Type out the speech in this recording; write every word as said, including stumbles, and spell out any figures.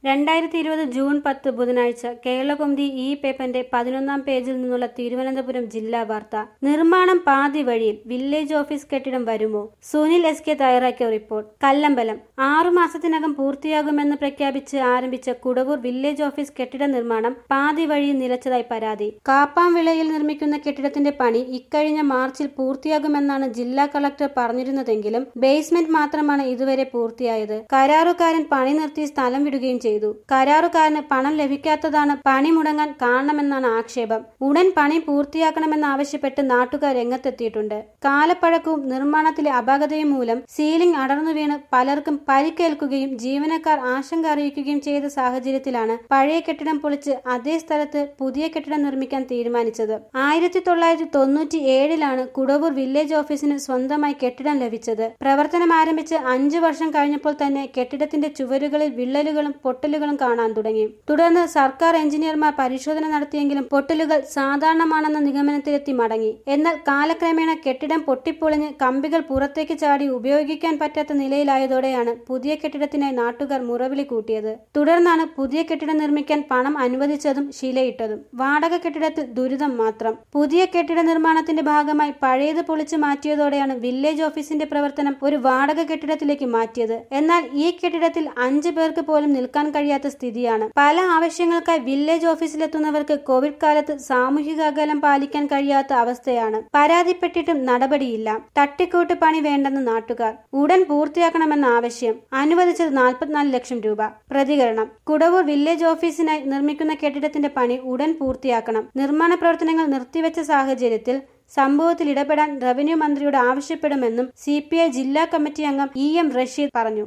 രണ്ടായിരത്തി ഇരുപത് ജൂൺ പത്ത് ബുധനാഴ്ച കേരളകൗമുദി ഈ പേപ്പറിന്റെ പതിനൊന്നാം പേജിൽ നിന്നുള്ള തിരുവനന്തപുരം ജില്ലാ വാർത്ത. നിർമ്മാണം പാതി വഴിയിൽ, വില്ലേജ് ഓഫീസ് കെട്ടിടം വരുമോ? സുനിൽ എസ് കെ തയ്യാറാക്കിയ റിപ്പോർട്ട്. കല്ലമ്പലം. ആറു മാസത്തിനകം പൂർത്തിയാകുമെന്ന് പ്രഖ്യാപിച്ച് ആരംഭിച്ച കുടവൂർ വില്ലേജ് ഓഫീസ് കെട്ടിട നിർമ്മാണം പാതി വഴിയിൽ നിലച്ചതായി പരാതി. കാപ്പാംവിളയിൽ നിർമ്മിക്കുന്ന കെട്ടിടത്തിന്റെ പണി ഇക്കഴിഞ്ഞ മാർച്ചിൽ പൂർത്തിയാകുമെന്നാണ് ജില്ലാ കളക്ടർ പറഞ്ഞിരുന്നതെങ്കിലും ബേസ്മെന്റ് മാത്രമാണ് ഇതുവരെ പൂർത്തിയായത്. കരാറുകാരൻ പണി നിർത്തി സ്ഥലം വിടുകയും ചെയ്തു. കരാറുകാരന് പണം ലഭിക്കാത്തതാണ് പണി മുടങ്ങാൻ കാരണമെന്നാണ് ആക്ഷേപം. ഉടൻ പണി പൂർത്തിയാക്കണമെന്നാവശ്യപ്പെട്ട് നാട്ടുകാർ രംഗത്തെത്തിയിട്ടുണ്ട്. കാലപ്പഴക്കവും നിർമ്മാണത്തിലെ അപാകതയും മൂലം സീലിംഗ് അടർന്നു വീണ് പലർക്കും പരിക്കേൽക്കുകയും ജീവനക്കാർ ആശങ്ക അറിയിക്കുകയും ചെയ്ത സാഹചര്യത്തിലാണ് പഴയ കെട്ടിടം പൊളിച്ച് അതേ സ്ഥലത്ത് പുതിയ കെട്ടിടം നിർമ്മിക്കാൻ തീരുമാനിച്ചത്. ആയിരത്തി തൊള്ളായിരത്തി തൊണ്ണൂറ്റി ഏഴിലാണ് കുടവൂർ വില്ലേജ് ഓഫീസിന് സ്വന്തമായി കെട്ടിടം ലഭിച്ചത്. പ്രവർത്തനം ആരംഭിച്ച് അഞ്ചു വർഷം കഴിഞ്ഞപ്പോൾ തന്നെ കെട്ടിടത്തിന്റെ ചുവരുകളിൽ വിള്ളലുകളും പൊട്ടലുകളും കാണാൻ തുടങ്ങി. തുടർന്ന് സർക്കാർ എഞ്ചിനീയർമാർ പരിശോധന നടത്തിയെങ്കിലും പൊട്ടലുകൾ സാധാരണമാണെന്ന നിഗമനത്തിലെത്തി മടങ്ങി. എന്നാൽ കാലക്രമേണ കെട്ടിടം പൊട്ടിപ്പൊളിഞ്ഞ് കമ്പികൾ പുറത്തേക്ക് ചാടി ഉപയോഗിക്കാൻ പറ്റാത്ത നിലയിലായതോടെയാണ് പുതിയ കെട്ടിടത്തിനായി നാട്ടുകാർ മുറവിളി കൂട്ടിയത്. തുടർന്നാണ് പുതിയ കെട്ടിടം നിർമ്മിക്കാൻ പണം അനുവദിച്ചതും ശിലയിട്ടതും. വാടക കെട്ടിടത്തിൽ ദുരിതം മാത്രം. പുതിയ കെട്ടിട നിർമ്മാണത്തിന്റെ ഭാഗമായി പഴയത് പൊളിച്ചു മാറ്റിയതോടെയാണ് വില്ലേജ് ഓഫീസിന്റെ പ്രവർത്തനം ഒരു വാടക കെട്ടിടത്തിലേക്ക് മാറ്റിയത്. എന്നാൽ ഈ കെട്ടിടത്തിൽ അഞ്ചു പേർക്ക് പോലും നിൽക്കാൻ കഴിയാത്ത സ്ഥിതിയാണ്. പല ആവശ്യങ്ങൾക്കായി വില്ലേജ് ഓഫീസിലെത്തുന്നവർക്ക് കോവിഡ് കാലത്ത് സാമൂഹിക അകലം പാലിക്കാൻ കഴിയാത്ത അവസ്ഥയാണ്. പരാതിപ്പെട്ടിട്ടും നടപടിയില്ല. തട്ടിക്കൂട്ട് പണി വേണ്ടെന്ന് നാട്ടുകാർ. ഉടൻ പൂർത്തിയാക്കണമെന്ന ആവശ്യം. അനുവദിച്ചത് നാൽപ്പത്തിനാല് ലക്ഷം രൂപ. പ്രതികരണം. കുടവൂർ വില്ലേജ് ഓഫീസിനായി നിർമ്മിക്കുന്ന കെട്ടിടത്തിന്റെ പണി ഉടൻ പൂർത്തിയാക്കണം. നിർമ്മാണ പ്രവർത്തനങ്ങൾ നിർത്തിവെച്ച സാഹചര്യത്തിൽ സംഭവത്തിൽ ഇടപെടാൻ റവന്യൂ മന്ത്രിയോട് ആവശ്യപ്പെടുമെന്നും സി പി ഐ ജില്ലാ കമ്മിറ്റി അംഗം ഇ എം റഷീദ് പറഞ്ഞു.